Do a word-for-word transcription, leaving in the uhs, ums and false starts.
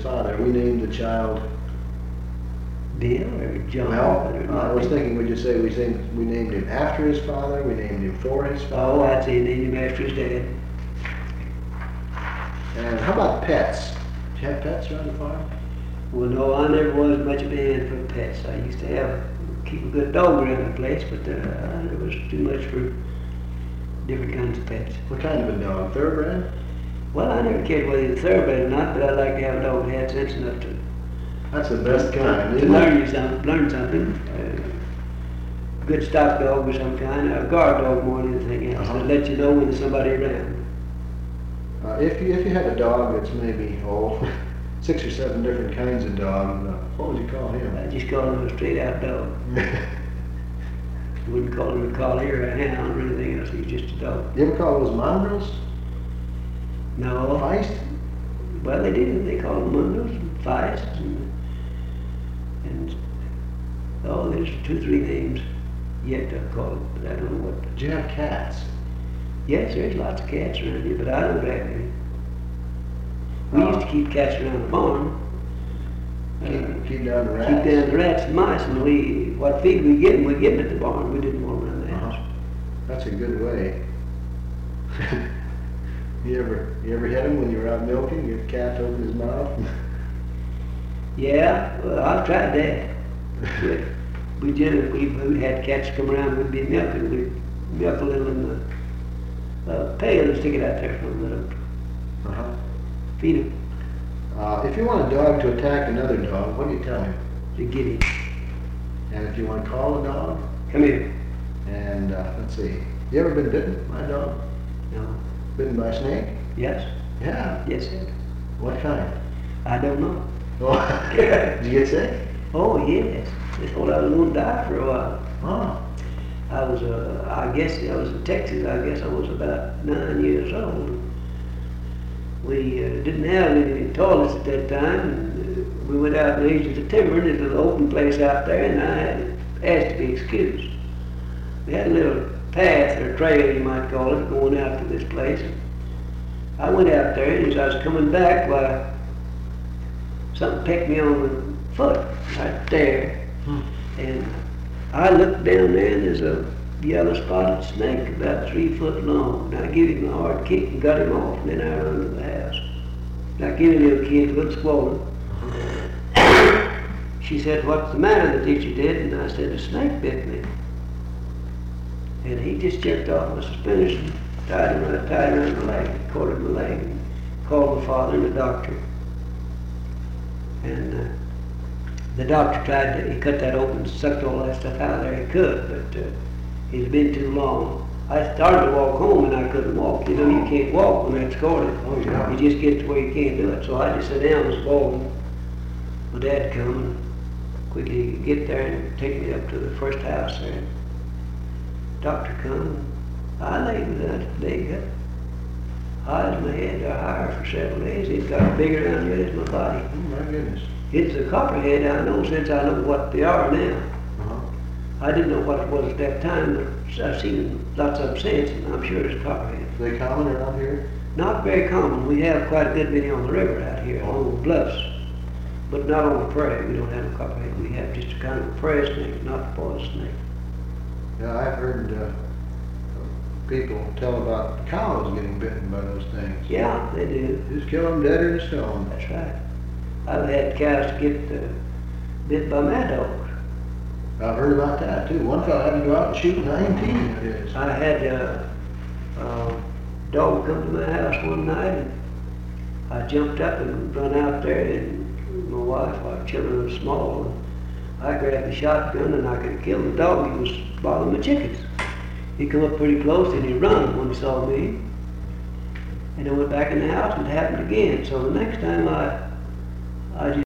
father. We named the child Bill or John? Well, or uh, I was thinking we just say we named, we named him after his father, we named him for his father. Oh, I'd say named him after his dad. And how about pets? Did you have pets around the farm? Well, no, I never was much of a hand for pets. I used to have, keep a good dog around the place, but uh, there was too much for different kinds of pets. What kind of a dog? Thoroughbred? Well, I never cared whether he was thoroughbred or not, but I'd like to have a dog that had sense enough to, That's the best kind, to isn't learn it? you some, learn something. Uh, good stock dog of some kind, a guard dog more than anything else, Uh-huh. to let you know when there's somebody around. Uh, if you if you had a dog that's maybe oh six or seven different kinds of dog, uh, what would you call him? I just call him a straight out dog. Wouldn't call him a collie or a hound or anything else. He's just a dog. You ever call those mongrels? No. Feist? Well, they do. They call them mundos and feists and, and oh, there's two, three names yet to call it, but I don't know what. Did you have cats? Yes, there's lots of cats around here, but I don't have any. We Uh, used to keep cats around the barn. Uh, Keep, keep down the rats? keep down the rats and mice, and we, what feed we get them, we get them at the barn. We didn't want them around the house. Uh-huh. That's a good way. You ever you ever hit him when you were out milking? Get the cat to open his mouth? Yeah, well, I've tried that. But we generally, we we had cats come around, we'd be milking, we'd milk a little in the uh, pail and stick it out there for them, let them Uh-huh. feed them, Uh, if you want a dog to attack another dog, what do you tell him? to get him. And if you want to call a dog, Come here. and uh, let's see, you ever been bitten by a dog? No. Bitten by a snake? Yes? Yeah. Yes, sir. What kind? I don't know. Oh, did you get sick? Oh, yes. Just thought I was going to die for a while. Oh. I was, uh, I guess, I was in Texas, I guess I was about nine years old. We uh, didn't have any toilets at that time, and uh, we went out in the edge of the timber, and there's an open place out there, and I had asked to be excused. We had a little path, or trail you might call it, going out to this place. I went out there, and as I was coming back, why, something pecked me on the foot, right there. Hmm. And I looked down there, and there's a yellow spotted snake about three foot long. And I gave him a hard kick and got him off, and then I ran to the house. And I gave a little kid, looked swollen. She said, "What's the matter?" the teacher did, and I said, "A snake bit me." And he just jerked off my suspenders and tied him around, tied around my leg, corded my leg, and called my father and the doctor. And uh, the doctor tried to, he cut that open, sucked all that stuff out of there he could, but uh, it's been too long. I started to walk home and I couldn't walk. You know, you can't walk when that's corded. Oh, yeah. You just get to where you can't do it. So I just sat down and was bawling. My dad come and quickly get there and take me up to the first house there. Doctor come, I laid with that leg up. High as my head, or higher for several days. It got bigger down here as my body. Oh, my goodness. It's a copperhead, I know since I know what they are now. Uh-huh. I didn't know what it was at that time, but I've seen lots of them since, and I'm sure it's a copperhead. Are they common around here? Not very common. We have quite a good many on the river out here, on the bluffs, but not on the prairie. We don't have a copperhead. We have just a kind of a prairie snake, not a poison snake. Yeah, I've heard uh, people tell about cows getting bitten by those things. Yeah, they do. Just kill them dead in a stone. That's right. I've had cows get uh, bit by mad dogs. I've heard about that too. One fellow had to go out and shoot nineteen, it is. I had a, a dog come to my house one night, and I jumped up and run out there, and my wife, our children were small, and I grabbed the shotgun and I could have killed the dog. He was bothering my chickens. He come up pretty close and he run when he saw me. And I went back in the house and it happened again. So the next time I, I just